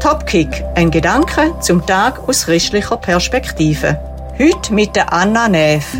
Topkick, ein Gedanke zum Tag aus christlicher Perspektive. Heute mit der Anna Neff.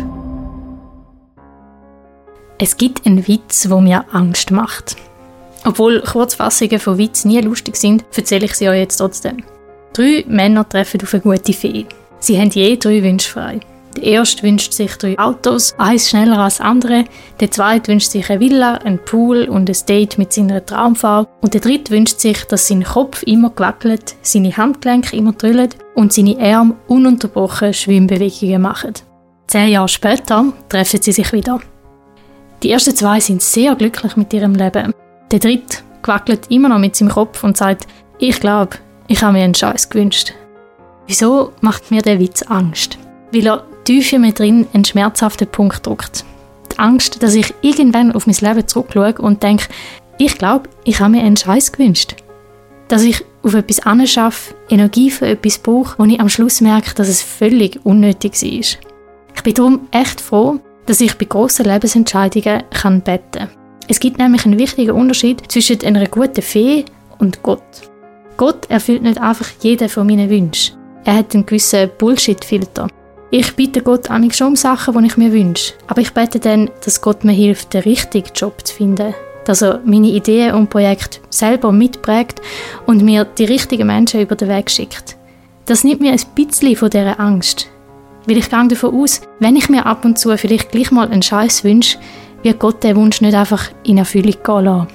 Es gibt einen Witz, der mir Angst macht. Obwohl Kurzfassungen von Witzen nie lustig sind, erzähle ich sie euch jetzt trotzdem. 3 Männer treffen auf eine gute Fee. Sie haben je 3 Wünsche frei. Der erste wünscht sich 3 Autos, eins schneller als das andere. Der zweite wünscht sich eine Villa, einen Pool und ein Date mit seiner Traumfrau. Und der dritte wünscht sich, dass sein Kopf immer gewackelt, seine Handgelenke immer drüllen und seine Arme ununterbrochen Schwimmbewegungen machen. 10 Jahre später treffen sie sich wieder. Die ersten 2 sind sehr glücklich mit ihrem Leben. Der dritte gewackelt immer noch mit seinem Kopf und sagt, ich glaube, ich habe mir einen Scheiß gewünscht. Wieso macht mir der Witz Angst? Weil er tief in mir drin einen schmerzhaften Punkt drückt. Die Angst, dass ich irgendwann auf mein Leben zurückschaue und denke, ich glaube, ich habe mir einen Scheiß gewünscht. Dass ich auf etwas anschaffe, Energie für etwas brauche, wo ich am Schluss merke, dass es völlig unnötig war. Ich bin darum echt froh, dass ich bei grossen Lebensentscheidungen beten kann. Es gibt nämlich einen wichtigen Unterschied zwischen einer guten Fee und Gott. Gott erfüllt nicht einfach jeden von meinen Wünschen. Er hat einen gewissen Bullshit-Filter. Ich bitte Gott manchmal schon um Sachen, die ich mir wünsche. Aber ich bete dann, dass Gott mir hilft, den richtigen Job zu finden. Dass er meine Ideen und Projekte selber mitprägt und mir die richtigen Menschen über den Weg schickt. Das nimmt mir ein bisschen von dieser Angst. Weil ich gehe davon aus, wenn ich mir ab und zu vielleicht gleich mal einen Scheiß wünsche, wird Gott den Wunsch nicht einfach in Erfüllung gehen lassen.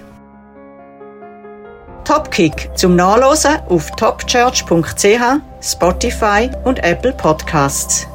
Topkick zum Nachlesen auf topchurch.ch, Spotify und Apple Podcasts.